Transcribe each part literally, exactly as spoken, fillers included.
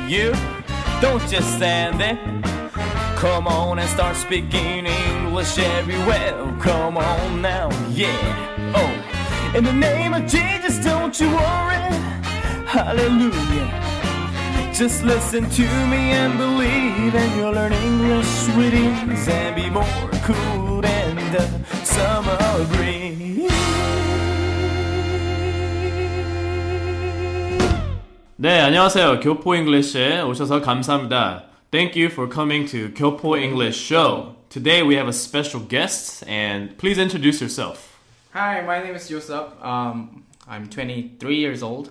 you. Don't just stand there. Come on and start speaking English everywhere. Come on now, yeah. Oh, in the name of Jesus, don't you worry. Hallelujah. Just listen to me and believe, and you'll learn English with ease and be more cool than the summer breeze. 네, 안녕하세요. 교포 잉글리시에 오셔서 감사합니다. Thank you for coming to 교포 English Show. Today we have a special guest, and please introduce yourself. Hi, my name is Yusuf. Um, I'm twenty-three years old.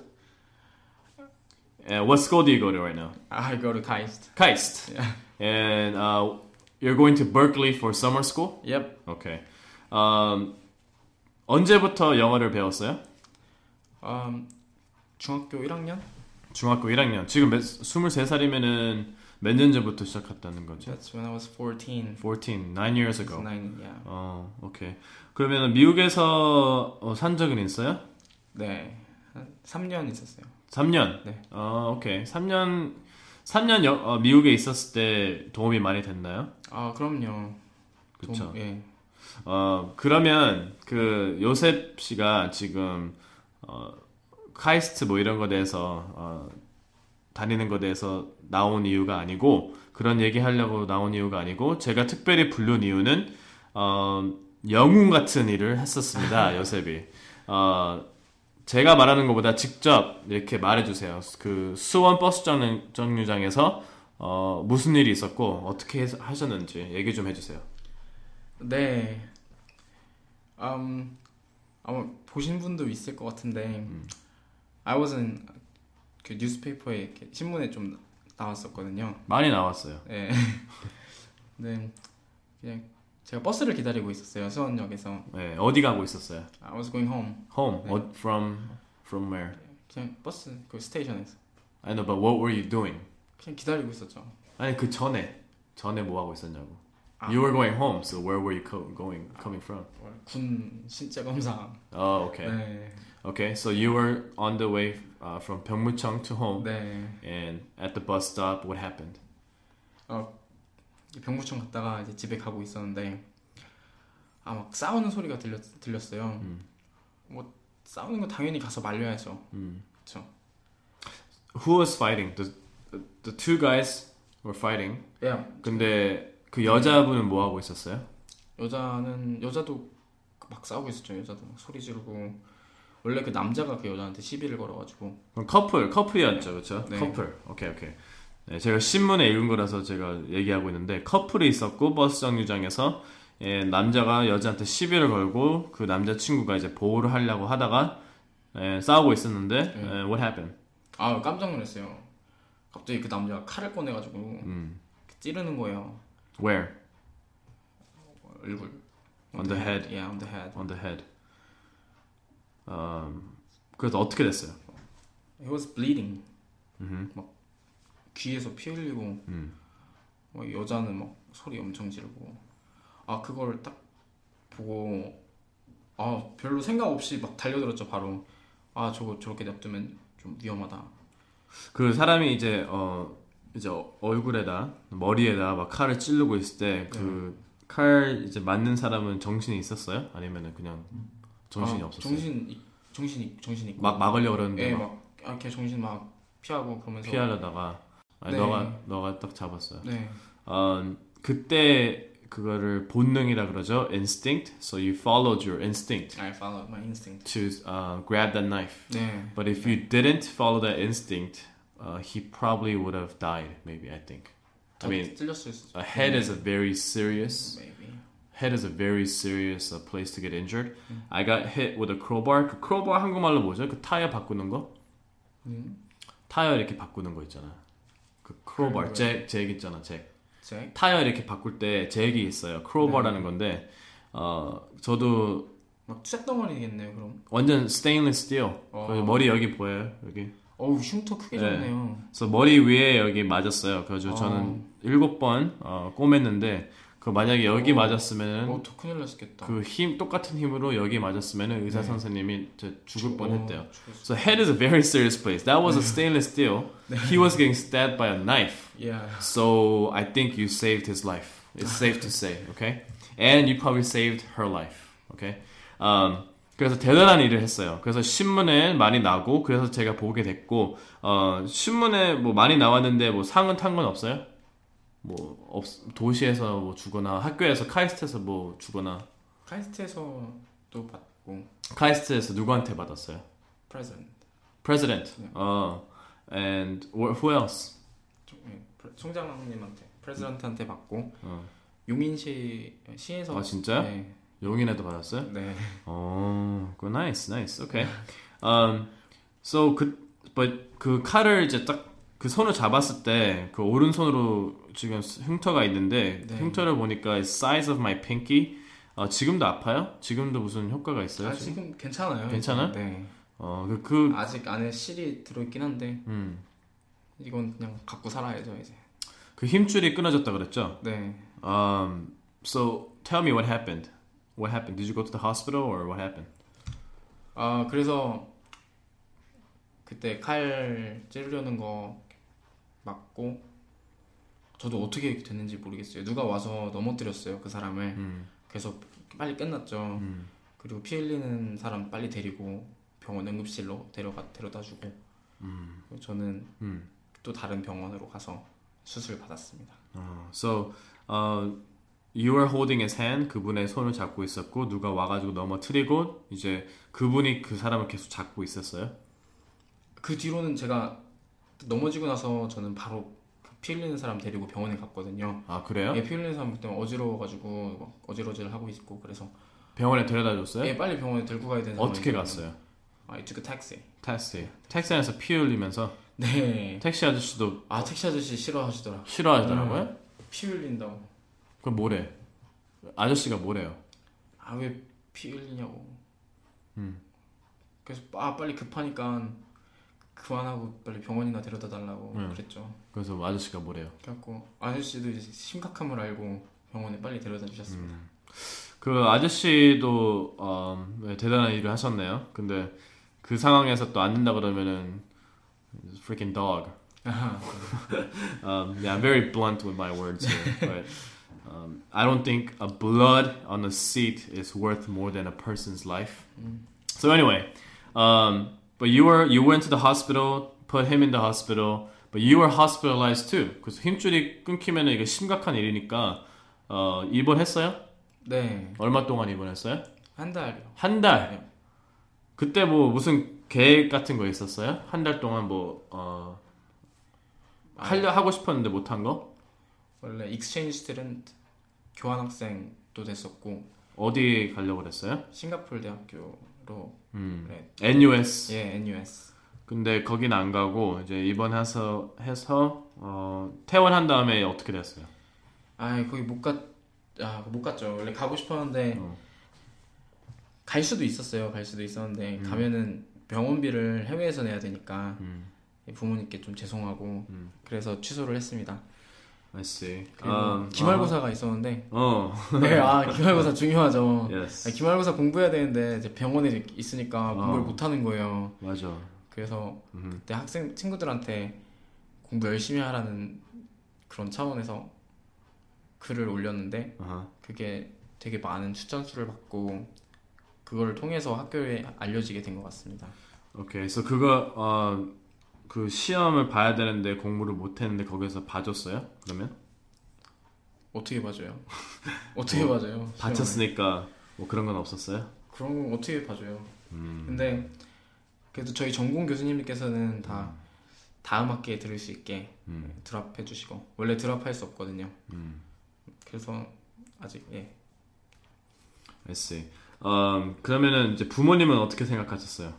And what school do you go to right now? I go to KAIST. KAIST. Yeah. And uh, you're going to Berkeley for summer school? Yep. Okay. Um, 언제부터 영어를 배웠어요? Um, 중학교 일 학년? 중학교 일 학년. 지금 몇, 스물세 살이면은 몇 년 전부터 시작했다는 거죠? That's when I was fourteen. fourteen, nine years ago. nine, yeah. 어, 오케이. 그러면 미국에서 어, 산 적은 있어요? 네, 한 삼 년 있었어요. 삼 년? 네. 어, 오케이. 삼 년, 삼 년 여, 어, 미국에 있었을 때 도움이 많이 됐나요? 아, 그럼요. 그쵸. 좀, 예. 어, 그러면 그 요셉 씨가 지금 어, 카이스트 뭐 이런 거에 대해서 어, 다니는 거에 대해서 나온 이유가 아니고, 그런 얘기 하려고 나온 이유가 아니고, 제가 특별히 부른 이유는 어, 영웅 같은 일을 했었습니다. 요셉이. 어, 제가 말하는 것보다 직접 이렇게 말해주세요. 그 수원 버스 정류, 정류장에서 어, 무슨 일이 있었고 어떻게 하셨는지 얘기 좀 해주세요. 네. Um, 아마 보신 분도 있을 것 같은데, 음. I was in 그 뉴스페이퍼에 이렇게 신문에 좀 나왔었거든요. 많이 나왔어요. 네. 네. 그냥 제가 버스를 기다리고 있었어요. 수원역에서. 네. 어디 가고 있었어요? I was going home. Home. 네. 어, from from where? 그냥 버스 그 스테이션에서. I know, but what were you doing? 그냥 기다리고 있었죠. 아니 그 전에 전에 뭐 하고 있었냐고. 아. You were going home, so where were you co- going coming from? 군 신체 검사. Oh, okay. 네. Okay, so you were on the way uh, from 병무청 to home. 네. And at the bus stop, what happened? 어, 병무청 갔다가 이제 집에 가고 있었는데, 아, 막 싸우는 소리가 들렸 들렸어요. 음. 뭐 싸우는 거 당연히 가서 말려야죠. 음. 그렇죠. Who was fighting? The, the the two guys were fighting. Yeah. 근데 그 여자분은 뭐 하고 있었어요? 여자는 여자도 막 싸우고 있었죠. 여자도 막 소리 지르고. 원래 그 남자가 그 여자한테 시비를 걸어가지고. 그럼 커플, 커플이었죠, 그렇죠? 네. 커플. 오케이, 오케이. 네, 제가 신문에 읽은 거라서 제가 얘기하고 있는데, 커플이 있었고 버스 정류장에서 예, 남자가 여자한테 시비를 걸고 그 남자 친구가 이제 보호를 하려고 하다가 예, 싸우고 있었는데, 네. 예, what happened? 아, 깜짝 놀랐어요. 갑자기 그 남자가 칼을 꺼내가지고 음. 찌르는 거예요. Where? 얼굴. On the head. Yeah, on the head. On the head. Um, 그래서 어떻게 됐어요? He was bleeding. 음흠. 막 귀에서 피 흘리고, 음. 막 여자는 막 소리 엄청 지르고. 아, 그걸 딱 보고, 아, 별로 생각 없이 막 달려들었죠, 바로. 아, 저거 저렇게 냅두면 좀 위험하다. 그 사람이 이제 어 이제 얼굴에다 머리에다 막 칼을 찌르고 있을 때 그 칼 이제 맞는 사람은 정신이 있었어요? 아니면은 그냥 정신이 아, 없었어요? 정신 정신이 정신이 있고. 막 막으려고 그러는데 예, 막 막 아, 걔 정신 막 피하고 그러면서. 피하려다가 아니, 네. 너가 너가 딱 잡았어요. 네. 어, 그때 그거를 본능이라 그러죠. Instinct. So you followed your instinct I followed my instinct. to uh, grab that knife. 네. But if you didn't follow that instinct, uh, he probably would have died. Maybe I think. I mean, 찔렸을 수. a head 네. is a very serious. Maybe. Head is a very serious uh, place to get injured. 음. I got hit with a crowbar. 그 crowbar 한국말로 뭐죠? 그 타이어 바꾸는 거? 음. 타이어 이렇게 바꾸는 거 있잖아. 그 crowbar, 잭, 잭 있잖아, 잭. 잭? 타이어 이렇게 바꿀 때 잭이 있어요. crowbar라는 네. 건데, 어, 저도 막 쇳덩어리겠네요, 그럼. 완전 stainless steel. 어. 그래서 머리 여기 보여요, 여기. 어우, 흉터 크게 네. 졌네요. 그래서 머리 위에 여기 맞았어요. 그래서 어. 저는 일곱 번 어, 꿰맸는데 그 만약에 여기 오. 맞았으면은 어, 더 큰일 났겠다. 그 힘 똑같은 힘으로 여기 맞았으면은 의사 네. 선생님이 저 죽을 죽- 뻔했대요. 어, 죽었어. So head is a very serious place. That was a stainless steel. He was getting stabbed by a knife. Yeah. So I think you saved his life. It's safe to say, okay? And you probably saved her life, okay? Um, 그래서 대단한 일을 했어요. 그래서 신문에 많이 나고 그래서 제가 보게 됐고 어, 신문에 뭐 많이 나왔는데 뭐 상은 탄 건 없어요? 뭐 없, 도시에서 뭐 주거나 학교에서 카이스트에서 뭐 주거나 카이스트에서도 받고 카이스트에서 누구한테 받았어요? 프레젠트. President. 네. 어, and who else? 예, 프레- 총장님한테 프레젠트한테 받고 어. 용인시 시에서 아, 진짜요? 네. 용인에도 받았어요? 네. 어, 그 nice, nice, okay. Um, so 그, but 그 칼을 이제 딱 그 손을 잡았을 때 그 오른손으로 지금 흉터가 있는데 네. 흉터를 보니까 size of my pinky. 어, 지금도 아파요? 지금도 무슨 효과가 있어요? 아, 지금? 지금 괜찮아요. 괜찮아? 네. 어, 그, 그, 아직 안에 실이 들어있긴 한데 음, 이건 그냥 갖고 살아야죠 이제. 그 힘줄이 끊어졌다 그랬죠? 네. Um, so tell me what happened. What happened? Did you go to the hospital or what happened? 아 그래서 그때 칼 찌르려는 거 맞고 저도 어떻게 됐는지 모르겠어요. 누가 와서 넘어뜨렸어요 그 사람을. 음, 그래서 빨리 끝났죠. 음, 그리고 피 흘리는 사람 빨리 데리고 병원 응급실로 데려가 데려다주고 음, 저는 음. 또 다른 병원으로 가서 수술 받았습니다. 어, so, uh, you were holding his hand. 그분의 손을 잡고 있었고 누가 와가지고 넘어뜨리고 이제 그분이 그 사람을 계속 잡고 있었어요. 그 뒤로는 제가 넘어지고 나서 저는 바로 피 흘리는 사람 데리고 병원에 갔거든요. 아 그래요? 예, 피 흘리는 사람 그때 어지러워가지고 막 어지러질 하고 있고 그래서 병원에 데려다 줬어요? 예, 빨리 병원에 데리고 가야 되는 어떻게 상황이었거든요. 갔어요? 아, I took a taxi. 택시. 택시 안에서 피 흘리면서 네. 택시 아저씨도 아 택시 아저씨 싫어하시더라. 싫어하더라고요? 피 흘린다고. 그럼 뭐래? 아저씨가 뭐래요? 아 왜 피 흘리냐고. 음. 그래서 아 빨리 급하니까 그만하고 빨리 병원이나 데려다 달라고 음. 그랬죠. 그래서 아저씨가 뭐래요? 그래갖고 아저씨도 이제 심각함을 알고 병원에 빨리 데려다 주셨습니다. 음. 그 아저씨도 어, 네, 대단한 일을 하셨네요. 근데 그 상황에서 또 안 된다 그러면은 freaking dog. um, yeah, I'm very blunt with my words here, but um, I don't think a blood on a seat is worth more than a person's life. So anyway, um, but you were you went to the hospital, put him in the hospital, but you were hospitalized too. 그래서 힘줄이 끊기면 이게 심각한 일이니까 어, 입원했어요? 네. 얼마 동안 입원했어요? 한 달이요. 한 달. 네. 그때 뭐 무슨 계획 같은 거 있었어요? 한 달 동안 뭐 어, 하려 하고 싶었는데 못 한 거? 원래 익스체인지 스튜던트 교환학생도 됐었고 어디 가려고 그랬어요? 싱가포르 대학교로 음. 그래. 엔유에스. 예, 엔유에스. 근데 거긴 안 가고 이제 입원해서 해서 어, 퇴원한 다음에 어떻게 됐어요? 아, 거기 못 갔, 아, 못 갔죠. 원래 가고 싶었는데 어. 갈 수도 있었어요. 갈 수도 있었는데 음. 가면은 병원비를 해외에서 내야 되니까 음. 부모님께 좀 죄송하고 음. 그래서 취소를 했습니다. I see. 그리고 음, 기말고사가 있었는데 어. 네, 아 기말고사 중요하죠. Yes. 아, 기말고사 공부해야 되는데 이제 병원에 있으니까 어. 공부를 못 하는 거예요. 맞아. 그래서 음. 그때 학생 친구들한테 공부 열심히 하라는 그런 차원에서 글을 올렸는데 아하. 그게 되게 많은 추천 수를 받고 그걸 통해서 학교에 알려지게 된 것 같습니다. 오케이. 그래서 그거 어, 그 시험을 봐야 되는데 공부를 못 했는데 거기서 봐줬어요? 그러면? 어떻게 봐줘요? 어떻게 뭐, 봐줘요? 시험을? 다쳤으니까 뭐 그런 건 없었어요? 그런 거 어떻게 봐줘요? 음. 근데 그래도 저희 전공 교수님께서는 다 음. 다음 학기에 들을 수 있게 음. 드랍해 주시고 원래 드랍할 수 없거든요. 음. 그래서 아직 예. I see. 음, 그러면은 이제 부모님은 어떻게 생각하셨어요?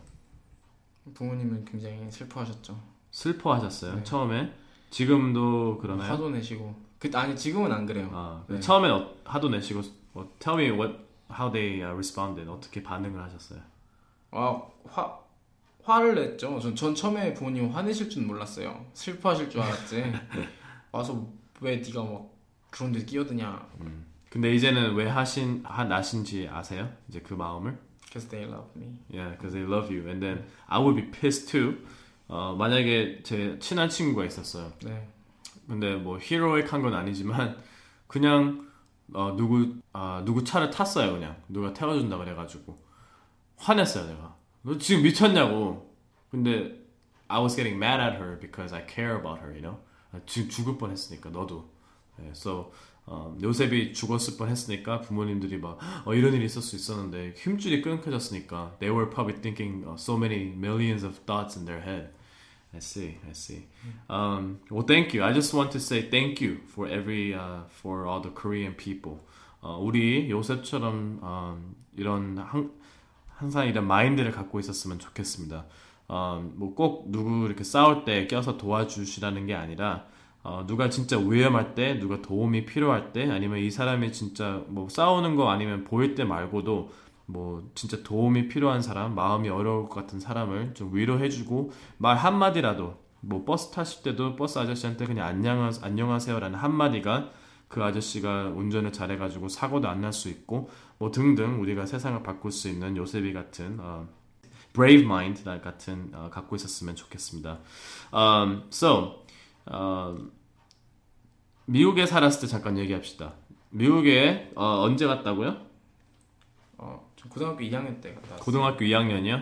부모님은 굉장히 슬퍼하셨죠. 슬퍼하셨어요? 네. 처음에? 지금도 그러나요? 화도 내시고 그 아니 지금은 안 그래요. 아, 네. 처음엔 어, 하도 내시고 어, tell me what how they uh, responded. 어떻게 반응을 하셨어요? 아, 화 화를 냈죠. 전, 전 처음에 부모님 화내실 줄 몰랐어요. 슬퍼하실 줄 알았지. 와서 왜 네가 막 그런 데 끼어드냐. 음. 근데 이제는 왜 하신 하 나신지 아세요? 이제 그 마음을? Because they love me. Yeah, because they love you. And then I would be pissed too. 어, 만약에 제 친한 친구가 있었어요. 네. 근데 뭐 히로익한 건 아니지만 그냥 어, 누구 아, 누구 차를 탔어요. 그냥 누가 태워준다 그래가지고 화냈어요. 내가 너 지금 미쳤냐고. 근데 I was getting mad at her because I care about her, you know. 지금 죽을 뻔했으니까 너도. 네, so 어, 요셉이 죽었을 뻔했으니까 부모님들이 막 어, 이런 일이 있을 수 있었는데 힘줄이 끊겨졌으니까 they were probably thinking uh, so many millions of thoughts in their head. I see, I see. Um, well, thank you. I just want to say thank you for every uh, for all the Korean people. 어, 우리 요셉처럼 어, 이런 한, 항상 이런 마인드를 갖고 있었으면 좋겠습니다. 어, 뭐 꼭 누구 이렇게 싸울 때 껴서 도와주시라는 게 아니라 어, 누가 진짜 위험할 때, 누가 도움이 필요할 때, 아니면 이 사람이 진짜 뭐 싸우는 거 아니면 보일 때 말고도 뭐 진짜 도움이 필요한 사람, 마음이 어려울 것 같은 사람을 좀 위로해주고 말 한마디라도 뭐 버스 타실 때도 버스 아저씨한테 그냥 안녕하, 안녕하세요라는 한마디가 그 아저씨가 운전을 잘해가지고 사고도 안 날 수 있고 뭐 등등 우리가 세상을 바꿀 수 있는 요셉이 같은 어, brave mind 같은 어, 갖고 있었으면 좋겠습니다. Um, so um, 미국에 살았을 때 잠깐 얘기합시다. 미국에 어, 언제 갔다고요? 어, 저 고등학교 이 학년 때 갔다 왔어요. 고등학교 이 학년이요?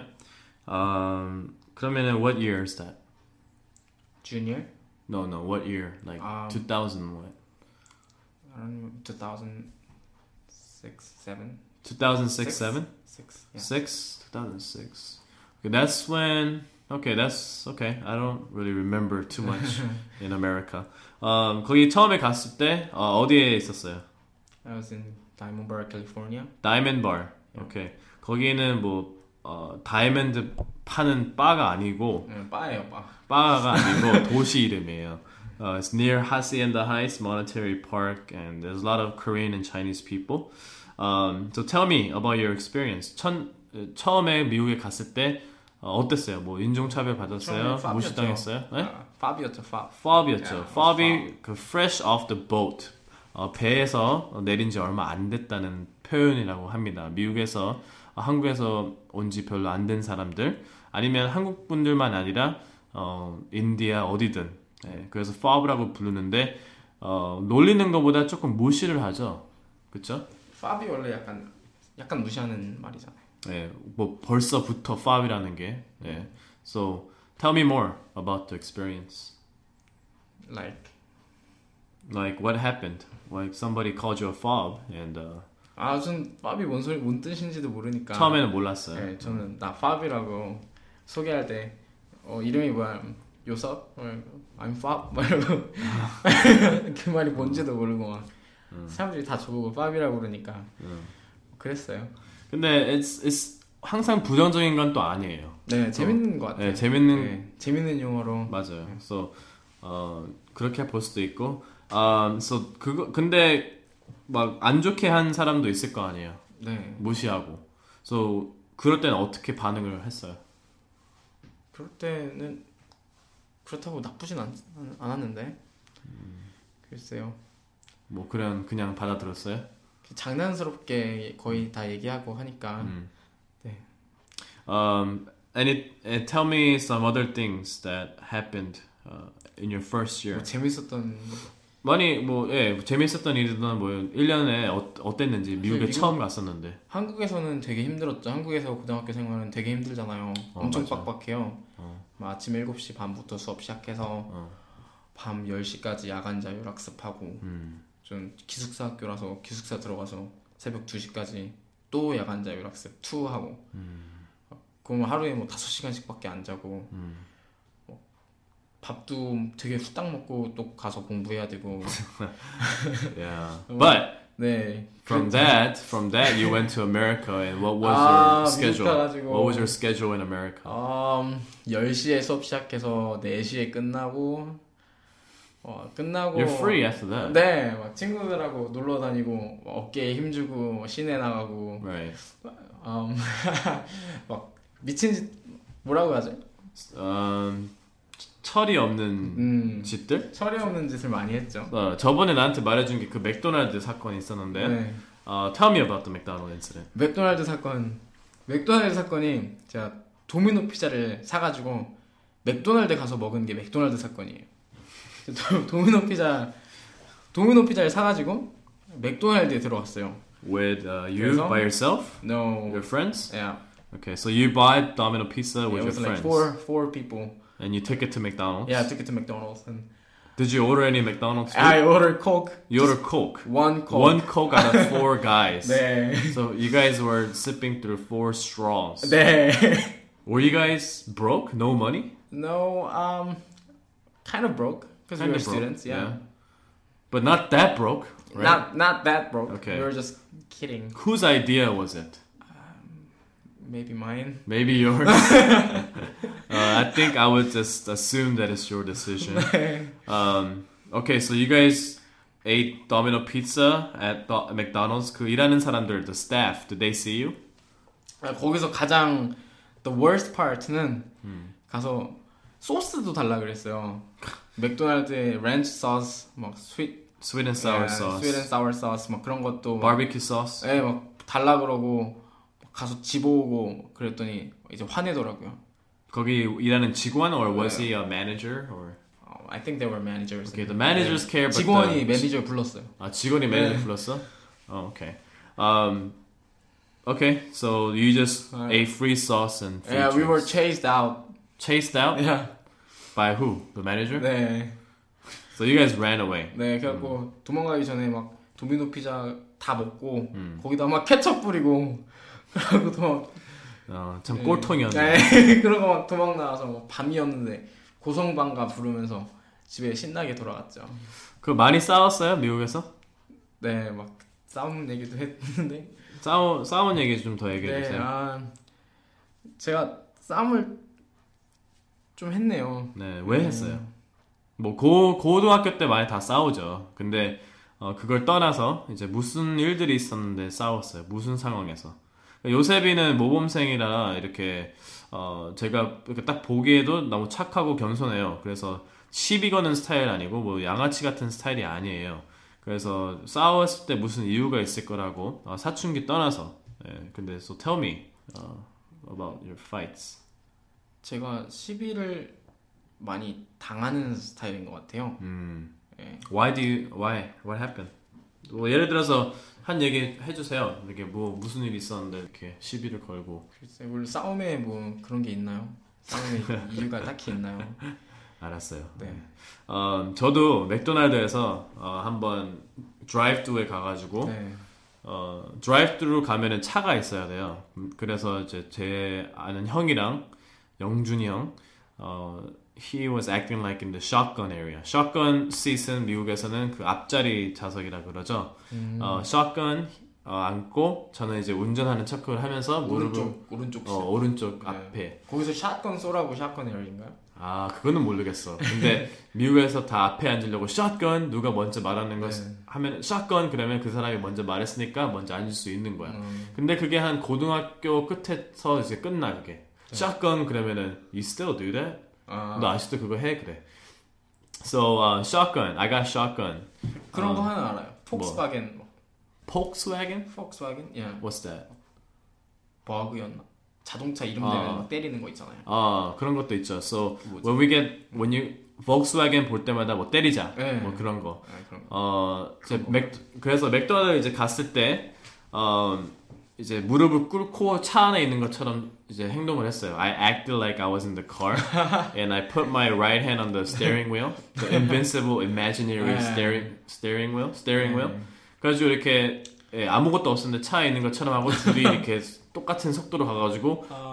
Um, 그러면은 what year is that? Junior? No, no. What year? Like Um, two thousand what? I don't know, two thousand six, seven? two thousand six, Six. seven? six, yeah. six? two thousand six. Okay, that's when. Okay, that's okay. I don't really remember too much in America. Um, 거기 처음에 갔을 때 어, 어디에 있었어요? I was in Diamond Bar, California. 다이몬드 바. 오케이. 거기는 뭐 어, 다이몬드 파는 바가 아니고 네, 바예요, 바. 바가 아니고 도시 이름이에요. Uh, it's near Hacienda Heights Monetary Park, and there's a lot of Korean and Chinese people. Um, so tell me about your experience. 천, 처음에 미국에 갔을 때 어, 어땠어요? 뭐 인종차별 받았어요? 처음에 무시당했어요? 네? 아, 팝이었죠, 팝. 팝이었죠. Yeah, 팝이 그 fresh off the boat. 어, 배에서 내린 지 얼마 안 됐다는 표현이라고 합니다. 미국에서 어, 한국에서 온 지 별로 안 된 사람들 아니면 한국 분들만 아니라 어, 인디아 어디든 네, 그래서 팝이라고 부르는데 어, 놀리는 것보다 조금 무시를 하죠. 그렇죠? 팝이 원래 약간 약간 무시하는 말이잖아요. 네, 뭐 벌써부터 팝이라는 게. 네. So tell me more about the experience. Like Like what happened? Like somebody called you a fob and uh, 아, 전 팝이 뭔 소리 뭔 뜻인지도 모르니까 처음에는 몰랐어요. 네, 저는 나 팝이라고 소개할 때 어, 이름이 뭐야? 요섭? I'm 팝? 막 이러고 그 말이 뭔지도 모르고 막 음. 사람들이 다 저보고 팝이라고 그러니까 음. 그랬어요. 근데 it's, it's 항상 부정적인 건 또 아니에요. 네, 재밌는 것 같아요. 네, 재밌는 네, 재밌는 용어로 맞아요. So 어, 그렇게 볼 수도 있고, um, so 그거 근데 막 안 좋게 한 사람도 있을 거 아니에요. 네. 무시하고. So 그럴 때는 어떻게 반응을 했어요? 그럴 때는 그렇다고 나쁘진 않, 않았는데 글쎄요. 뭐 그냥 그냥 받아들였어요? 장난스럽게 거의 다 얘기하고 하니까 음. 네. Um, and it, and tell me some other things that happened uh, in your first year. 뭐 재밌었던 많이 뭐 예, 재밌었던 일이든 뭐 일 년에 어, 어땠는지 미국에 미국- 처음 갔었는데. 한국에서는 되게 힘들었죠. 한국에서 고등학교 생활은 되게 힘들잖아요. 어, 엄청 맞아. 빡빡해요. 어. 막 아침 일곱 시 반부터 수업 시작해서 어. 밤 열 시까지 야간 자율 학습하고 음. 좀 기숙사 학교라서 기숙사 들어가서 새벽 두 시까지 또 야간 자율 학습 투 하고 음. 그러면 하루에 뭐 다섯 시간씩밖에 안 자고 음. 뭐 밥도 되게 후딱 먹고 또 가서 공부해야 되고 Yeah. But 네 from that, from that you went to America and what was 아, your schedule? 미국 가가지고. What was your schedule in America? 음, 열 시에 수업 시작해서 네 시에 끝나고 어, 끝나고 You're free after that. 네, 막 친구들하고 놀러 다니고 막 어깨에 힘주고 시내 나가고 Right. 음, 막 미친 짓 뭐라고 하죠? Um, 철이 없는 음, 집들? 철이 없는 짓을 많이 했죠. 어, 저번에 나한테 말해준 게 그 맥도날드 사건이 있었는데 네. 어, tell me about the McDonald incident. 맥도날드 사건. 맥도날드 사건이 제가 도미노 피자를 사가지고 맥도날드 가서 먹은 게 맥도날드 사건이에요. 도, 도미노 피자 도미노 피자를 사가지고 맥도날드에 들어갔어요. With uh, you 그래서? by yourself? No. Your friends? Yeah. Okay, so you bought Domino Pizza It with your was like friends, four four people. and you took it to McDonald's. Yeah, I took it to McDonald's and Did you order any McDonald's food? I ordered Coke. You ordered Coke. One Coke. One Coke out of four guys. 네. So you guys were sipping through four straws. 네. Were you guys broke? No money? No, um, kind of broke because we Kinda were broke, students. Yeah. But not that broke, right? Not not that broke. Okay. We were just kidding. Whose idea was it? Maybe mine. Maybe yours. uh, I think I would just assume that it's your decision. Um, okay, so you guys ate Domino Pizza at the McDonald's. 그 일하는 사람들, the staff, did they see you? 아, 거기서 가장 the worst part는 음. 가서 소스도 달라 그랬어요. 맥도날드의 렌치 소스, 막 스윗, Sweet and sour 예, sauce, 스윗 앤 사워 소스, 막 그런 것도 막, barbecue sauce. 예, 막 달라 그러고 가서 집어오고 그랬더니 이제 화내더라고요. 거기 일하는 직원, or was he a manager, or? Oh, I think they were managers. Okay, the managers care, but 직원이 the... 매니저 불렀어요. 아, 직원이 매니저 네. 불렀어? Oh, okay. Um, okay, so you just Alright. ate free sauce and free Yeah, we were drinks. chased out. Chased out Yeah. by who? The manager? 네. So you guys ran away. 네, 그래갖고 도망가기 전에 막 도미노 피자 다 먹고 음. 거기다 막 케첩 뿌리고 그러고 도망. 어, 참 네. 꼴통이었네. 네, 그러고 막 도망 나와서 뭐 밤이었는데 고성방가 부르면서 집에 신나게 돌아갔죠. 그 많이 싸웠어요, 미국에서? 네, 막 싸움 얘기도 했는데. 싸우, 싸운 얘기 좀 더 얘기해 네, 주세요. 아, 제가 싸움을 좀 했네요. 네, 왜 했어요? 뭐 고, 고등학교 때 많이 다 싸우죠. 근데 어, 그걸 떠나서 이제 무슨 일들이 있었는데 싸웠어요. 무슨 상황에서. 요셉이는 모범생이라 이렇게 어, 제가 이렇게 딱 보기에도 너무 착하고 겸손해요. 그래서 시비 거는 스타일 아니고 뭐 양아치 같은 스타일이 아니에요. 그래서 싸웠을 때 무슨 이유가 있을 거라고 어, 사춘기 떠나서. 예, 근데 so tell me uh, about your fights. 제가 시비를 많이 당하는 스타일인 것 같아요. 음. 예. Why do you, why? What happened? 뭐 예를 들어서 한 얘기 해주세요. 이렇게 뭐 무슨 일이 있었는데 이렇게 시비를 걸고. 글쎄, 원래 싸움에 뭐 그런 게 있나요? 싸움에 이유가 딱히 있나요? 알았어요. 네. 어, 저도 맥도날드에서 어, 한번 드라이브투에 가가지고 네. 어, 드라이브투로 가면은 차가 있어야 돼요. 음, 그래서 이제 제 아는 형이랑 영준이 형, 어, he was acting like in the shotgun area. shotgun seat은 미국에서는 그 앞자리 좌석이라 그러죠. 음. 어, shotgun 어, 앉고 저는 이제 운전하는 척을 하면서 무릎을 오른쪽 오른쪽 어, 오른쪽 네. 앞에. 거기서 샷건 쏘라고 샷건 에어인가요? 아, 그거는 모르겠어. 근데 미국에서 다 앞에 앉으려고 shotgun 누가 먼저 말하는 거 네. 하면 shotgun 그러면 그 사람이 먼저 말했으니까 먼저 앉을 수 있는 거야. 음. 근데 그게 한 고등학교 끝에서 이제 끝나 그게. shotgun 그러면은 you still do that? 아, 너 아직도 그거 해 그래. So uh, shotgun, I got shotgun. 그런 거 어, 하나 알아요. 폭스바겐 뭐. Volkswagen? 폭스바겐? 예. What's that? 버그였나? 자동차 이름 아. 대면 막 때리는 거 있잖아요. 아 그런 것도 있죠. So 뭐지? when we get when you Volkswagen 볼 때마다 뭐 때리자, 네. 뭐 그런 거. 아, 그런 거. 어 이제 그런 거. 맥 그래서 맥도날드 이제 갔을 때 어, 이제 무릎을 꿇고 차 안에 있는 것처럼 이제 행동을 했어요. I acted like I was in the car and I put my right hand on the steering wheel, the invincible imaginary 네. steering steering wheel, steering wheel. 네. 그래가지고 이렇게 예, 아무것도 없었는데 차에 있는 것처럼 하고 둘이 이렇게 똑같은 속도로 가가지고 아,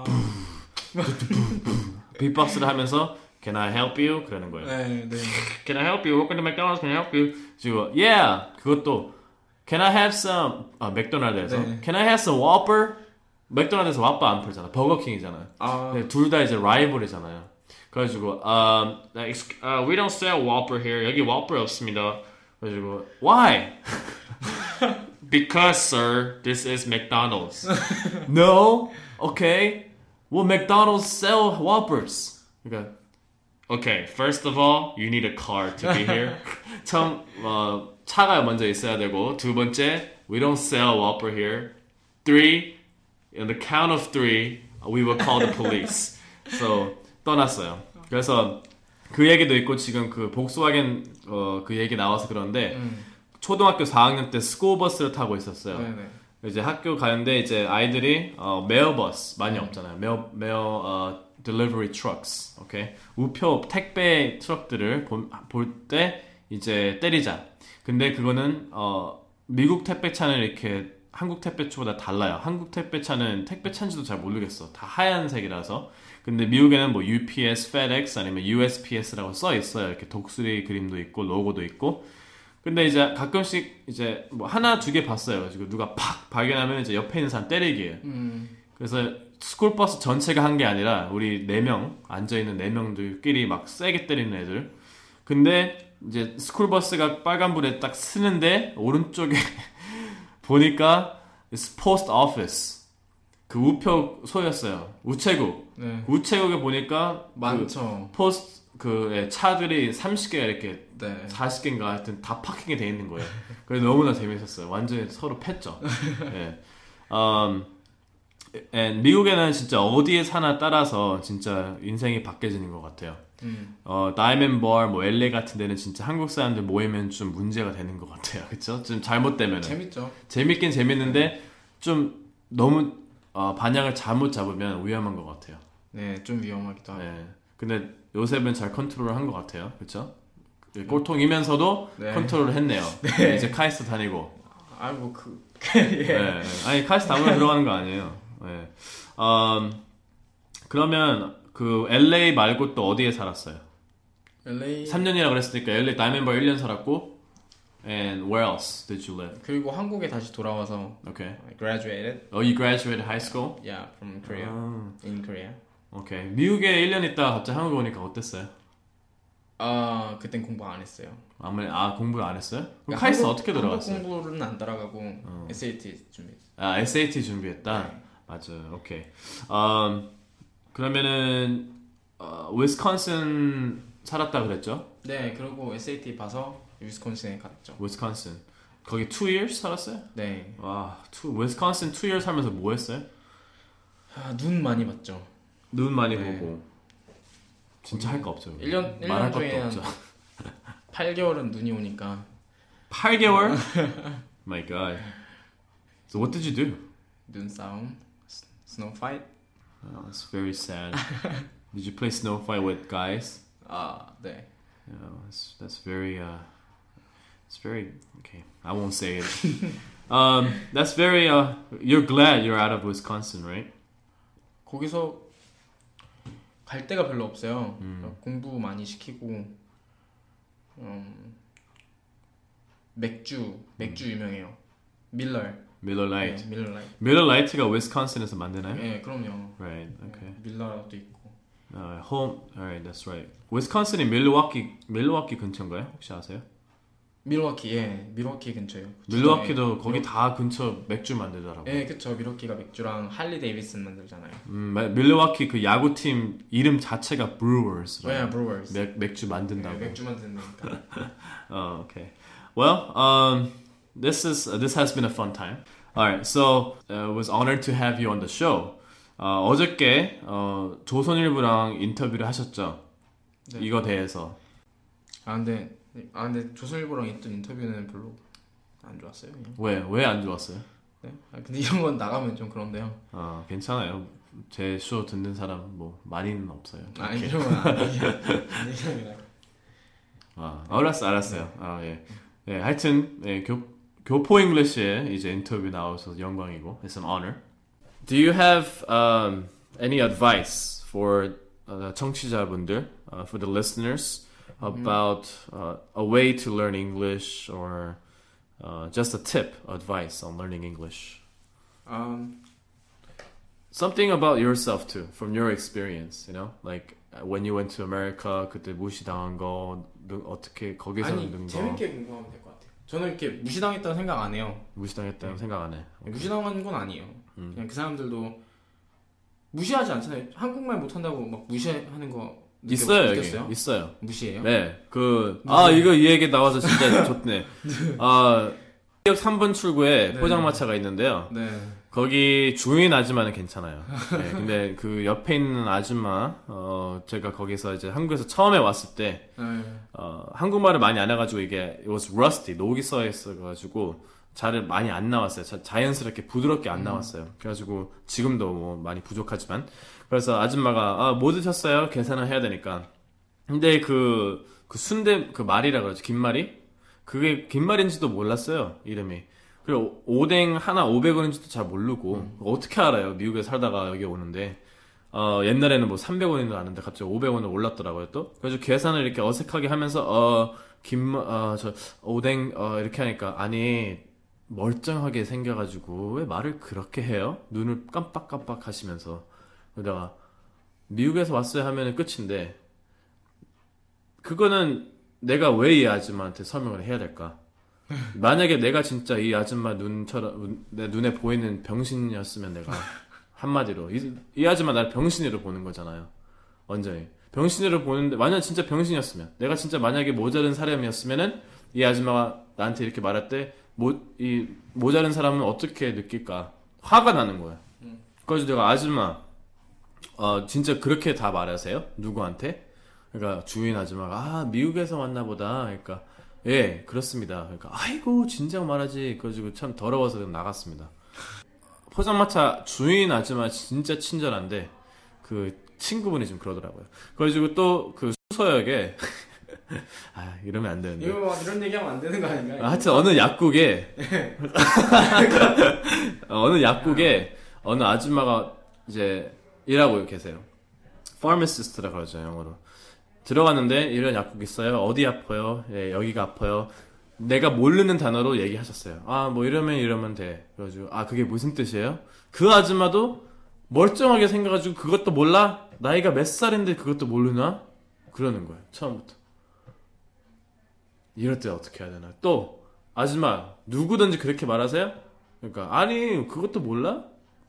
빅박스를 하면서 Can I help you? 그러는 거예요. 네, 네. Can I help you? Welcome to McDonald's. Can I help you? 그리고 Yeah. 그것도 Can I have some? 아 맥도날드에서 네. Can I have some Whopper? 맥도날드에서 와퍼 안 팔잖아. 버거킹이잖아요. 아, 둘 다 이제 라이벌이잖아요. 그래가지고 um, uh, we don't sell Whopper here. 여기 Whopper 없습니다. 그래가지고 Why? Because sir, this is McDonald's. No? Okay. Well, McDonald's sell Whoppers. 그러니까 Okay, first of all, you need a car to be here. 처음 어, 차가 먼저 있어야 되고 두 번째, we don't sell Whopper here. Three, in the count of three, we will call the police. So 떠났어요. 그래서 그 얘기도 있고 지금 그 복스와겐 어, 그 얘기 나와서 그런데 음. 초등학교 사 학년 때 스쿨버스를 타고 있었어요. 네네. 이제 학교 가는데 이제 아이들이 어, 메어버스 많이 없잖아요. 메어 메어 어, delivery trucks, 오케이 우표 택배 트럭들을 볼 때 이제 때리자. 근데 그거는 어, 미국 택배차는 이렇게 한국 택배차보다 달라요. 한국 택배차는 택배차인지도 잘 모르겠어. 다 하얀색이라서. 근데 미국에는 뭐 유피에스, 페덱스 아니면 유에스피에스라고 써 있어요. 이렇게 독수리 그림도 있고 로고도 있고. 근데 이제 가끔씩 이제 뭐 하나 두 개 봤어요. 그래서 누가 팍 발견하면 이제 옆에 있는 사람 때리기예요. 음. 그래서 스쿨버스 전체가 한 게 아니라 우리 네 명 앉아있는 네 명들끼리 막 세게 때리는 애들. 근데 이제 스쿨버스가 빨간불에 딱 쓰는데 오른쪽에 보니까 post office 그 우표 소였어요. 우체국. 네. 우체국에 보니까 많죠. 그 포스트 그 예, 차들이 서른 개가 이렇게 네. 사십 개인가 하여튼 다 파킹이 돼 있는 거예요. 그래서 너무나 재밌었어요. 완전히 서로 팼죠. 예. um, and 미국에는 진짜 어디에 사나 따라서 진짜 인생이 바뀌어지는 것 같아요. 음. 어, 다이먼드 bar, 뭐 엘에이 같은 데는 진짜 한국 사람들 모이면 좀 문제가 되는 것 같아요. 그렇죠? 좀 잘못되면 재밌죠. 재밌긴 재밌는데 좀 너무 어, 반향을 잘못 잡으면 위험한 것 같아요. 네, 좀 위험하기도 하고. 네. 근데 요셉은 잘 컨트롤을 한 것 같아요. 그렇죠? 꼴통이면서도 네. 컨트롤을 했네요. 네. 이제 카이스트 다니고. 아이고 그 예. 네. 아니 카이스트 아무나 들어가는 거 아니에요. 네. 음, 그러면 그 엘에이 말고 또 어디에 살았어요? 엘에이 삼 년이라 그랬으니까 엘에이 다이먼드 bar 일 년 살았고 and where else did you live? 그리고 한국에 다시 돌아와서 Okay. I graduated. Oh, you graduated high school? Yeah, from Korea. 아. In Korea. 오케이. 미국에 일 년 있다가 갑자기 한국 오니까 어땠어요? 아, 그땐 공부 안 했어요. 아무리 아 공부를 안 했어요? 그럼 그러니까 카이스트 한국, 어떻게 들어갔어요? 한국 공부는 안 따라가고 어. 에스에이티 준비했어요. 아 에스에이티 준비했다. 네. 맞아요. 오케이. 음, 그러면은 어, 위스콘신 살았다 그랬죠? 네, 그리고 에스에이티 봐서 위스콘신에 갔죠. 위스콘신. 거기 two years 살았어요? 네. 와, two, 위스콘신 two years 살면서 뭐 했어요? 아, 눈 많이 봤죠. 눈 많이 네. 보고. 진짜 할 거 없죠. 일 년, 말할 일 년 것도 중에 없죠. 팔 개월은 눈이 오니까. 팔 개월? My God. So what did you do? 눈싸움, 스노우 파이트. Oh, that's very sad. Did you play snow fight with guys? 아, 네. Yeah, that's that's very uh, it's very okay. I won't say it. um, that's very uh, you're glad you're out of Wisconsin, right? 거기서 갈 데가 별로 없어요. 음. 공부 많이 시키고 음, 맥주 맥주 유명해요. 밀러. Miller Lite. 네, 밀러 라이트. Miller Lite가 위스콘신에서 만드나요? 네, 그럼요. Right. Okay. 네, 밀러도 있고. Uh, home. Alright, that's right. 위스콘신이 밀워키 밀워키 근처인가요? 혹시 아세요? 밀워키, 예, 밀워키 근처예요. 밀워키도 네, 거기 밀워... 다 근처 맥주 만들더라고요. 예, 그쵸. 밀워키가 맥주랑 할리 데이비슨 만들잖아요. 음, 밀워키 그 야구팀 이름 자체가 Brewers. 네, Brewers. 맥 맥주 만든다고. 네, 맥주 만든다니까. Oh, okay. Well, um, this is uh, this has been a fun time. All right, so uh, was honored to have you on the show. 어, 어저께 어, 조선일보랑 인터뷰를 하셨죠? 네. 이거 대해서. 아 근데 아 근데 조선일보랑 했던 인터뷰는 별로 안 좋았어요. 그냥. 왜? 왜 안 좋았어요? 네? 아, 근데 이런 건 나가면 좀 그런데요. 어, 괜찮아요. 제 쇼 듣는 사람 뭐 많이는 없어요. 아 이런 건 아니에요. 아, 알았어, 알았어요. 아 예. 예, 하여튼 예, 교 교포 잉글리시에 이제 인터뷰 나와서 영광이고, it's an honor. Do you have um, any advice for uh, 청취자분들, uh, for the listeners, about uh, a way to learn English or uh, just a tip, advice on learning English? Um, Something about yourself too, from your experience, you know, like when you went to America, 그때 무시당한 거, 어떻게 거기서 아니 는 거. 재밌게 공부하면 될 것 같아요. 저는 이렇게 무시당했다는 생각 안 해요. 무시당했다는 네. 생각 안 해. 무시당한 건 아니에요. 음. 그냥 그 사람들도 무시하지 않잖아요. 한국말 못한다고 막 무시하는 거 느껴- 있어요 느꼈어요? 여기 있어요. 무시해요? 네, 그 아 이거 이 얘기 나와서 진짜 좋네. 아 역 삼 번 출구에 네. 포장마차가 있는데요. 네. 거기 주인 아줌마는 괜찮아요. 네, 근데 그 옆에 있는 아줌마, 어, 제가 거기서 이제 한국에서 처음에 왔을 때, 네. 어, 한국말을 많이 안 해가지고 이게, it was rusty, 녹이 써 있어가지고, 잘 많이 안 나왔어요. 자, 자연스럽게 부드럽게 안 나왔어요. 그래가지고, 지금도 뭐 많이 부족하지만. 그래서 아줌마가, 아, 뭐 드셨어요? 계산을 해야 되니까. 근데 그, 그 순대, 그 말이라 그러죠. 김말이? 그게 김말인지도 몰랐어요. 이름이. 그리고 오뎅 하나 오백 원인지도 잘 모르고 음. 어떻게 알아요? 미국에 살다가 여기 오는데 어, 옛날에는 뭐 삼백 원인 줄 아는데 갑자기 오백 원을 올랐더라고요 또. 그래서 계산을 이렇게 어색하게 하면서 어, 김, 어, 저 오뎅 어, 이렇게 하니까 아니 멀쩡하게 생겨가지고 왜 말을 그렇게 해요? 눈을 깜빡깜빡 하시면서 그러다가 미국에서 왔어요 하면은 끝인데 그거는 내가 왜 이 아줌마한테 설명을 해야 될까? 만약에 내가 진짜 이 아줌마 눈처럼 내 눈에 보이는 병신이었으면 내가 한마디로 이, 이 아줌마 날 병신으로 보는 거잖아요. 완전히 병신으로 보는데 만약 진짜 병신이었으면 내가 진짜 만약에 모자른 사람이었으면은 이 아줌마가 나한테 이렇게 말할 때 모, 이 모자른 사람은 어떻게 느낄까? 화가 나는 거야. 그래서 내가 아줌마 어 진짜 그렇게 다 말하세요? 누구한테? 그러니까 주인 아줌마가 아 미국에서 왔나 보다. 그러니까 예, 그렇습니다. 그러니까 아이고 진작 말하지. 그래가지고 참 더러워서 나갔습니다. 포장마차 주인 아줌마 진짜 친절한데 그 친구분이 좀 그러더라고요. 그래가지고 또 그 수서역에 아 이러면 안 되는데. 이거 막 이런 얘기하면 안 되는 거 아닌가요? 아, 하여튼 어느 약국에 어느 약국에 어느 아줌마가 이제 일하고 계세요. pharmacist라 그러죠 영어로. 들어갔는데 이런 약국 있어요. 어디 아파요? 예, 여기가 아파요. 내가 모르는 단어로 얘기하셨어요. 아, 뭐 이러면 이러면 돼. 그래가지고 아, 그게 무슨 뜻이에요? 그 아줌마도 멀쩡하게 생겨가지고 그것도 몰라? 나이가 몇 살인데 그것도 모르나? 그러는 거예요. 처음부터. 이럴 때 어떻게 해야 되나? 또 아줌마 누구든지 그렇게 말하세요? 그러니까 아니 그것도 몰라?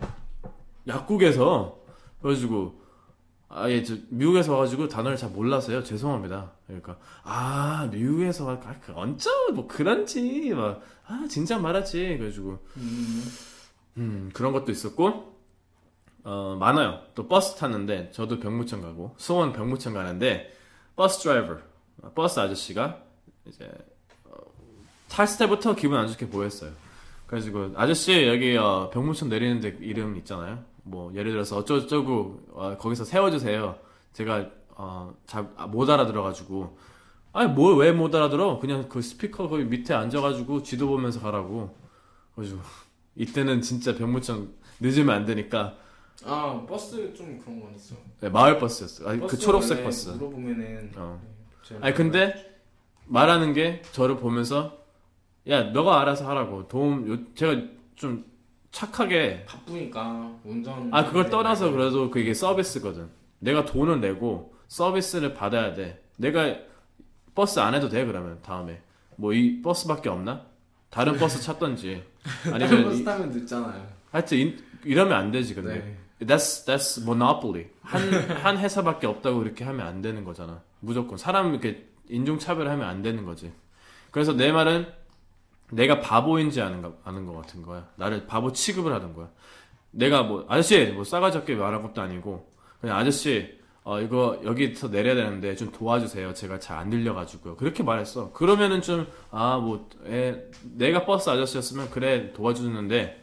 약국에서 그래가지고 아, 예, 저, 미국에서 와가지고 단어를 잘 몰라서요. 죄송합니다. 그러니까, 아, 미국에서 와, 아, 그, 언제, 뭐, 그런지, 막, 아, 진짜 말하지. 그래가지고, 음. 음, 그런 것도 있었고, 어, 많아요. 또 버스 탔는데, 저도 병무청 가고, 수원 병무청 가는데, 버스 드라이버, 버스 아저씨가, 이제, 어, 탔을 때부터 기분 안 좋게 보였어요. 그래가지고, 아저씨, 여기, 어, 병무청 내리는데 이름 있잖아요. 뭐 예를 들어서 어쩌고저쩌고 어, 거기서 세워주세요. 제가 어, 잘 못 알아들어가지고 아니 뭐 왜 못 알아들어? 그냥 그 스피커 거기 밑에 앉아가지고 지도 보면서 가라고. 그래가지고 이때는 진짜 병무청 늦으면 안 되니까. 아 버스 좀 그런 건 있어. 네, 마을 버스였어. 아니, 그 초록색 버스. 물어보면은. 어. 네, 아니 근데 말하는 게 저를 보면서 야 너가 알아서 하라고. 도움 요, 제가 좀 착하게 바쁘니까 운전 아 그걸 떠나서 그래도 그게 서비스거든. 내가 돈을 내고 서비스를 받아야 돼. 내가 버스 안 해도 돼 그러면 다음에 뭐 이 버스밖에 없나? 다른 버스 찾던지 아니면 다른 버스 타면 늦잖아요. 하여튼 이, 이러면 안 되지 근데 네. that's that's monopoly 한 한 회사밖에 없다고 그렇게 하면 안 되는 거잖아. 무조건 사람 이렇게 인종차별하면 안 되는 거지. 그래서 내 말은 내가 바보인지 아는, 거, 아는 것 같은 거야. 나를 바보 취급을 하는 거야. 내가 뭐 아저씨 뭐 싸가지 없게 말한 것도 아니고 그냥 아저씨 어 이거 여기서 내려야 되는데 좀 도와주세요. 제가 잘 안 들려가지고요. 그렇게 말했어. 그러면은 좀 아 뭐 내가 버스 아저씨였으면 그래 도와주는데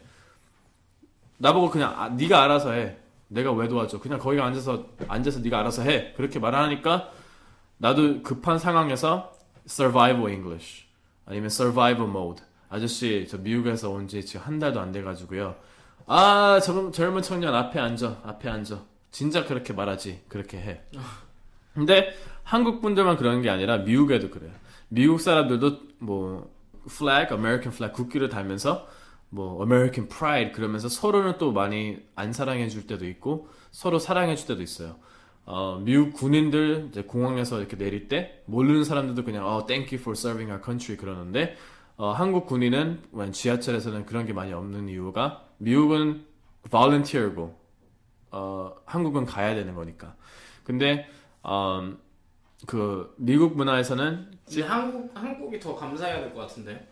나보고 그냥 아, 네가 알아서 해. 내가 왜 도와줘? 그냥 거기 앉아서 앉아서 네가 알아서 해. 그렇게 말하니까 나도 급한 상황에서 survival English 아니면 survival mode. 아저씨 저 미국에서 온 지 지금 한 달도 안 돼가지고요. 아 젊은, 젊은 청년 앞에 앉아 앞에 앉아. 진짜 그렇게 말하지. 그렇게 해. 근데 한국 분들만 그런 게 아니라 미국에도 그래요. 미국 사람들도 뭐 flag, American flag 국기를 달면서 뭐 American pride 그러면서 서로는 또 많이 안 사랑해 줄 때도 있고 서로 사랑해 줄 때도 있어요. 어, 미국 군인들 이제 공항에서 이렇게 내릴 때 모르는 사람들도 그냥 어, thank you for serving our country 그러는데 어, 한국 군인은 지하철에서는 그런 게 많이 없는 이유가 미국은 volunteer고 어, 한국은 가야 되는 거니까. 근데 음, 그 미국 문화에서는 근데 한국 한국이 더 감사해야 될 것 같은데.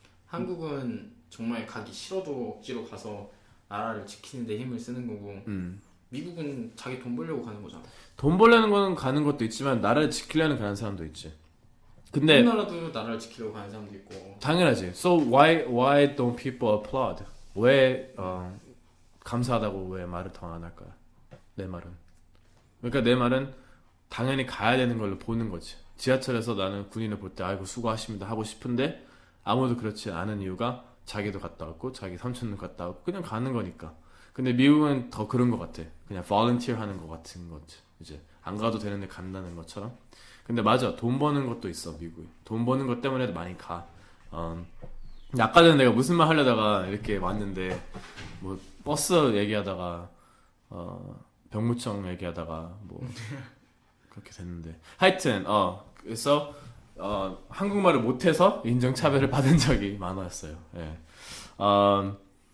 한국은 정말 가기 싫어도 억지로 가서 나라를 지키는데 힘을 쓰는 거고. 음. 미국은 자기 돈 벌려고 가는 거잖아. 돈 벌려는 거는 가는 것도 있지만 나라를 지키려는 가는 사람도 있지. 근데 우리나라도 나라를 지키려고 가는 사람도 있고. 당연하지. So why why don't people applaud? 왜 어, 감사하다고 왜 말을 더 안 할까요? 내 말은. 그러니까 내 말은 당연히 가야 되는 걸로 보는 거지. 지하철에서 나는 군인을 볼 때 아이고 수고하십니다 하고 싶은데 아무도 그렇지 않은 이유가 자기도 갔다 왔고 자기 삼촌도 갔다 왔고 그냥 가는 거니까. 근데 미국은 더 그런 것 같아. 그냥 volunteer 하는 것 같은 거지. 이제 안 가도 되는데 간다는 것처럼. 근데 맞아. 돈 버는 것도 있어, 미국이. 돈 버는 것 때문에도 많이 가. 음, 아까 전에 내가 무슨 말 하려다가 이렇게 왔는데, 뭐, 버스 얘기하다가, 어, 병무청 얘기하다가, 뭐, 그렇게 됐는데. 하여튼, 어, 그래서, 어, 한국말을 못해서 인종차별을 받은 적이 많았어요. 예. 음,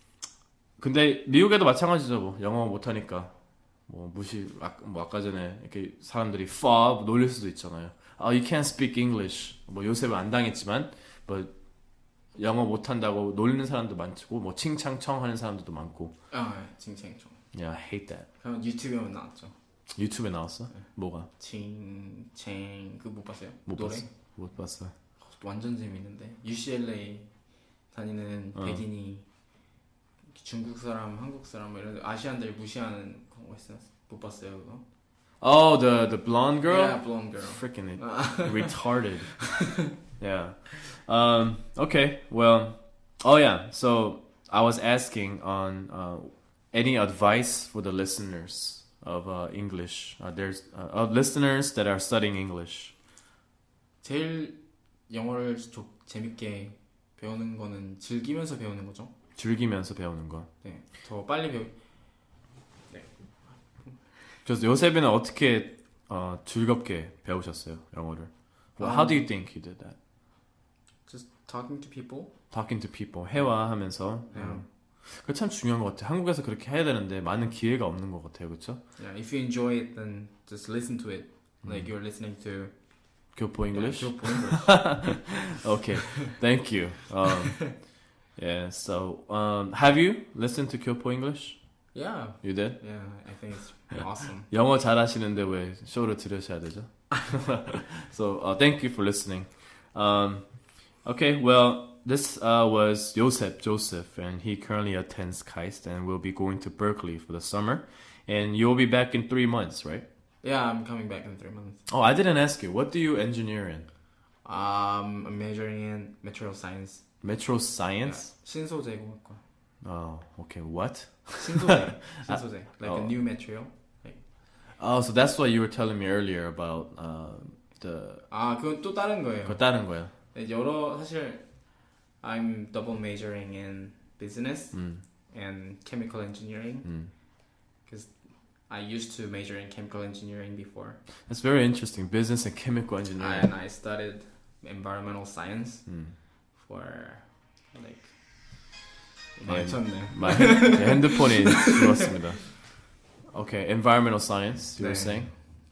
근데 미국에도 마찬가지죠, 뭐. 영어 못하니까. 뭐 무시 아, 뭐 아까 전에 이렇게 사람들이 fob 놀릴 수도 있잖아요. 아, you can't speak English. 뭐 요셉은 안 당했지만 뭐 영어 못한다고 놀리는 사람도 많고 뭐 칭찬청 하는 사람들도 많고. 아, 칭칭청. Yeah, I hate that. 그럼 유튜브에 나왔죠. 유튜브에 나왔어? 네. 뭐가? 칭칭 그 못 봤어요? 못 노래? 봤어. 못 봤어. 완전 재밌는데 유씨엘에이 다니는 어. 백인이 중국 사람, 한국 사람 이런 아시안들 무시하는 그거 있어요. 못 봤어요 그거? Oh, the the blonde girl? Yeah, blonde girl. Freaking it. Retarded. Yeah. Um, okay. Well, oh yeah. So I was asking on uh, any advice for the listeners of uh, English. Uh, there's uh, of listeners that are studying English. 제일 영어를 좀 재밌게 배우는 거는 즐기면서 배우는 거죠. 즐기면서 배우는 거. 네, 더 빨리 배우. 네. 그래서 요셉이는 어떻게 어, 즐겁게 배우셨어요 영어를? Well, how do you think you did that? Just talking to people. Talking to people, 회화하면서. 네. 음. 그게 참 중요한 것 같아요. 한국에서 그렇게 해야 되는데 많은 기회가 없는 것 같아요, 그렇죠? Yeah, if you enjoy it, then just listen to it. Like you're listening to 교포 English. Yeah, 교포 English. Okay, thank you. Um, yeah, so um, have you listened to 교포 English? Yeah. You did? Yeah, I think it's awesome. 영어 잘하시는데 왜 쇼를 들으셔야 되죠? So uh, thank you for listening. Um, okay, well, this uh, was Joseph Joseph, and he currently attends KAIST and will be going to Berkeley for the summer. And you'll be back in three months, right? Yeah, I'm coming back in three months. Oh, I didn't ask you. What do you engineer in? Um, I'm majoring in material science. Metro science? 신소재공학과. Oh, okay. What? 신소재. 신소재. Like Oh. a new material. Like. Oh, so that's what you were telling me earlier about uh, the. 아, 그건 또 다른 거예요. 그거 다른 거야. 네, 여러 사실 I'm double majoring in business 음, and chemical engineering 음. because I used to major in chemical engineering before. That's very interesting. Business and chemical engineering. And I studied environmental science 음. for like 네, 망쳤네. 마- 네, 핸드폰이 죽었습니다. Okay, environmental science. You were 네. saying.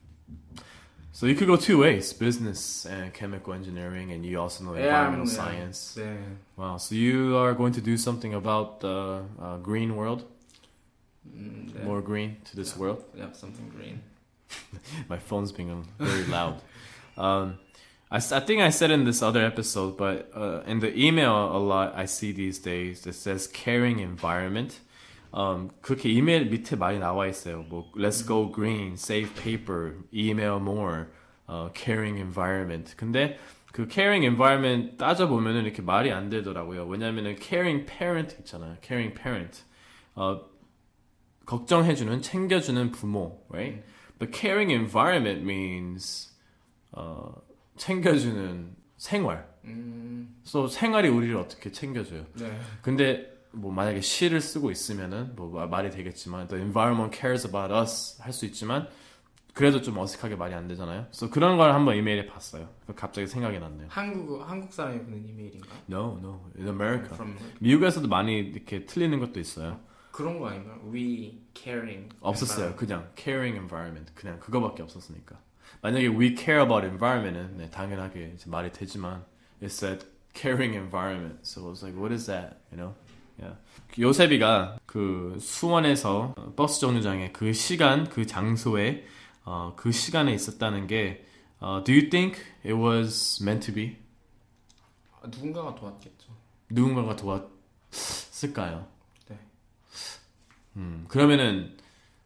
So you could go two ways: business and chemical engineering, and you also know Yeah, environmental yeah. science. 네. Wow. So you are going to do something about the uh, green world, 음, 네. more green to this world. Yeah, something green. My phone's being very loud. Um, I, s- I think I said in this other episode, but uh, in the email a lot I see these days it says caring environment. Um, 그렇게 이메일 밑에 많이 나와 있어요. 뭐 Let's go green, save paper, email more, uh, caring environment. 근데 그 caring environment 따져 보면은 이렇게 말이 안 되더라고요. 왜냐하면은 caring parent 있잖아요. caring parent. 어, 걱정해주는, 챙겨주는 부모, right? But caring environment means 어, 챙겨주는 생활. 음, So 생활이 우리를 어떻게 챙겨줘요? 네. 근데 뭐 만약에 시를 쓰고 있으면은 뭐 말이 되겠지만 the environment cares about us 할 수 있지만 그래도 좀 어색하게 말이 안 되잖아요. So 그런 걸 한번 이메일에 봤어요. 갑자기 생각이 났네요. 한국 한국 사람이 보낸 이메일인가? No, no, in America. From like, 미국에서도 많이 이렇게 틀리는 것도 있어요. 그런 거 아닌가? We caring. 없었어요. 그냥 caring environment 그냥 그거밖에 없었으니까. 만약에 we care about environment은 네, 당연하게 이제 말이 되지만 it said caring environment. So I was like, what is that? You know? Yeah. 요셉이가 그 수원에서 버스 정류장에 그 시간, 그 장소에 어, 그 시간에 있었다는 게 uh, do you think it was meant to be? 아, 누군가가 도왔겠죠. 누군가가 도왔을까요? 네. 음, 그러면은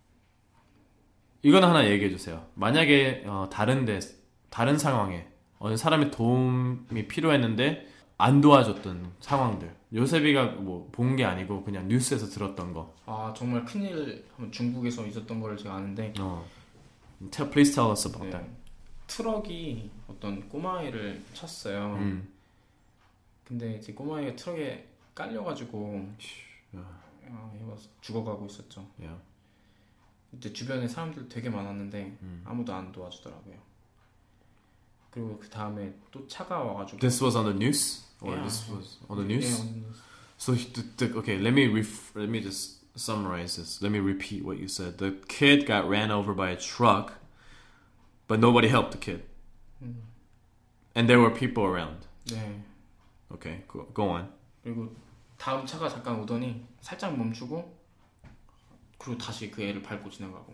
이거는 하나 얘기해 주세요. 만약에 어, 다른데 다른 상황에 어느 사람의 도움이 필요했는데 안 도와줬던 상황들. 요셉이가 뭐 본 게 아니고 그냥 뉴스에서 들었던 거. 아 정말 큰일 중국에서 있었던 걸 제가 아는데. 어. Tell, please tell us about 네. that. 트럭이 어떤 꼬마아이를 쳤어요. 음. 근데 이제 꼬마아이가 트럭에 깔려가지고 야. 어, 죽어가고 있었죠. Yeah. 이제 주변에 사람들 되게 많았는데 음. 아무도 안 도와주더라고요. 그리고 그 다음에 또 차가 와가지고. This was on the news, or Yeah. this was on the news. Yeah, on the news. So the, the, okay, let me ref, let me just summarize this. Let me repeat what you said. The kid got ran over by a truck, but nobody helped the kid, 음. and there were people around. 네. Okay, go, go on. 그리고 다음 차가 잠깐 오더니 살짝 멈추고 그리고 다시 그 애를 밟고 지나가고.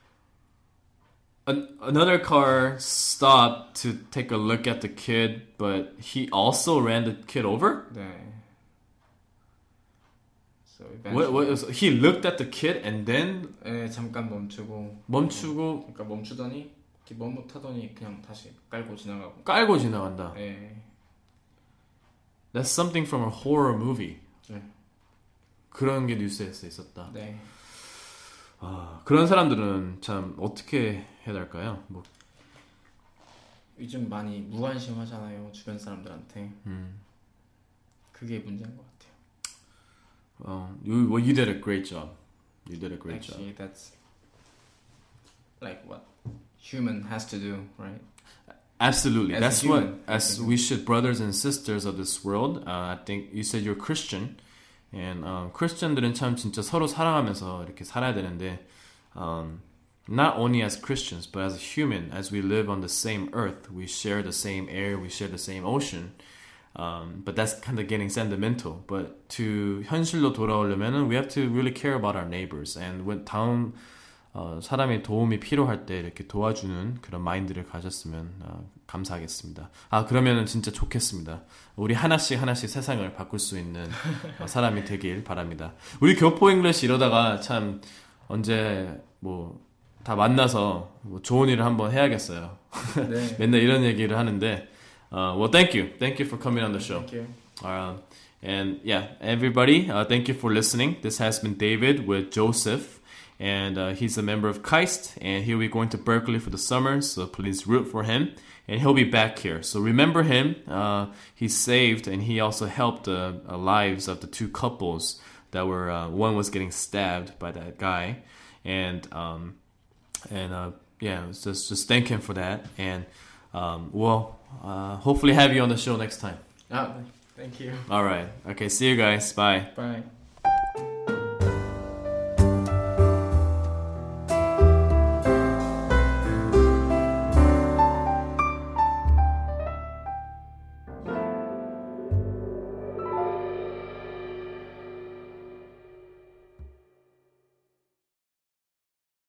An, another car stopped to take a look at the kid, but he also ran the kid over. 네. So What, what was, he looked at the kid and then 네, 잠깐 멈추고 멈추고 그러니까 멈추더니 이렇게 멈못하더니 그냥 다시 깔고 지나가고. 깔고 지나간다. 네. That's something from a horror movie. 네. 그런 게 뉴스에서 있었다. 네. 아, 그런 사람들은 참 어떻게 해야 될까요? 뭐 요즘 많이 무관심하잖아요 주변 사람들한테. 음. 그게 문제인 것 같아요. 어, you, well, you did a great job. You did a great Actually, job. that's like what human has to do, right? Absolutely. As a That's human, what, as as a we should, brothers and sisters of this world. Uh, I think you said you're Christian, and um, Christian들은 참 진짜 서로 사랑하면서 이렇게 살아야 되는데, um, not only as Christians, but as a human, as we live on the same earth, we share the same air, we share the same ocean. Um, but that's kind of getting sentimental. But to 현실로 돌아오려면은 we have to really care about our neighbors, and when 다음 어, 사람의 도움이 필요할 때 이렇게 도와주는 그런 마인드를 가졌으면 어, 감사하겠습니다. 아 그러면은 진짜 좋겠습니다. 우리 하나씩 하나씩 세상을 바꿀 수 있는 어, 사람이 되길 바랍니다. 우리 교포 잉글리시 이러다가 참 언제 뭐 다 만나서 뭐 좋은 일을 한번 해야겠어요. 네. 맨날 이런 얘기를 하는데 uh, well thank you. Thank you for coming on the show. Thank you. Uh, and yeah, everybody, uh, thank you for listening. This has been David with Joseph. And uh, he's a member of KAIST, and he'll be going to Berkeley for the summer, so please root for him. And he'll be back here. So remember him. Uh, he saved, and he also helped the uh, lives of the two couples that were, uh, one was getting stabbed by that guy. And, um, and uh, yeah, just, just thank him for that. And um, we'll uh, hopefully have you on the show next time. Ah, thank you. All right. Okay, see you guys. Bye. Bye.